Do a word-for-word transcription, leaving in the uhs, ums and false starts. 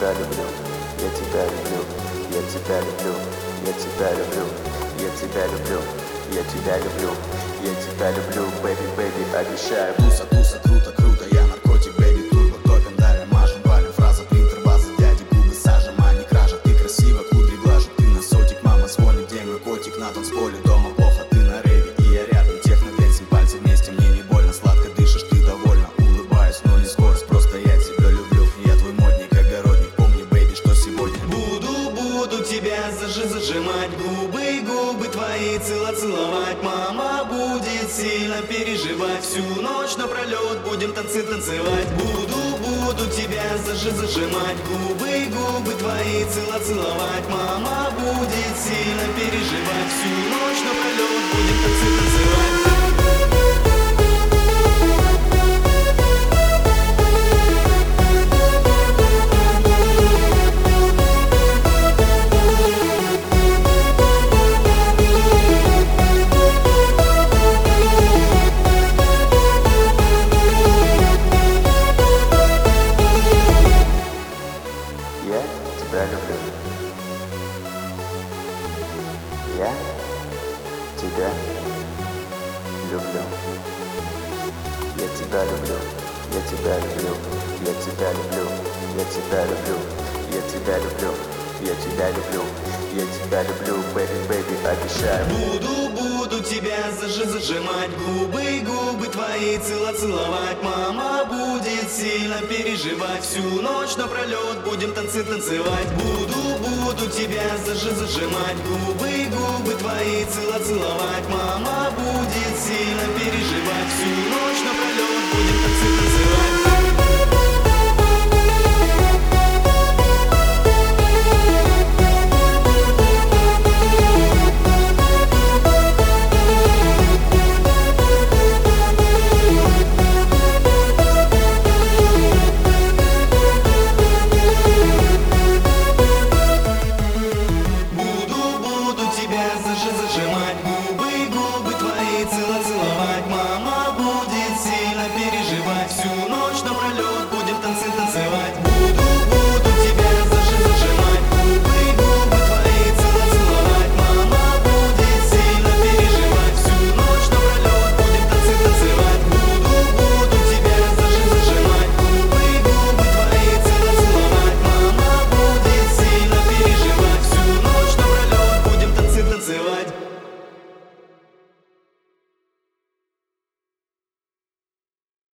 тебя люблю, я тебя люблю, я тебя люблю, я тебя люблю, я тебя люблю, я тебя люблю, я тебя люблю, бэби, бэби, обещаю. Туса, туса, круто, круто, я наркотик, бэби, турбо, топим, давим, мажем, валим, фраза, принтер, база, дяди, губы сажем, а не кража. Ты красиво, кудри глажет, ты на сотик, мама звонит, где мой котик, на танцполе, дома плохо, ты на рейве, и я рядом, техно-дэнсинг, пальцы вместе, мне не больно, сладко дышишь, ты довольна, улыбаюсь, но не скорость, просто я тебя люблю, я твой модник, огородник, помни, бэби, что сегодня Буду, буду тебя зажи, зажимать, губы, губы твои цело-целовать. Мама будет сильно переживать, всю ночь напролет будем танцы танцевать. Буду, буду тебя зажи, зажимать, губы, губы твои цело-целовать. Мама будет сильно переживать, всю ночь напролет будем танцы танцевать. Я тебя люблю. Я тебя люблю. Я тебя люблю. Я тебя люблю. Я тебя люблю. Я тебя люблю. Я тебя люблю. Я тебя люблю. Я тебя люблю, бэби, бэби, обещаю. Буду, буду тебя зажи, зажимать, губы, губы твои цело-целовать. Мама будет сильно переживать, всю ночь напролет будем танцы танцевать. Буду, буду тебя зажи, зажимать, губы, губы твои цело-целовать. Мама будет сильно переживать, всю ночь напролет будем танцы танцевать.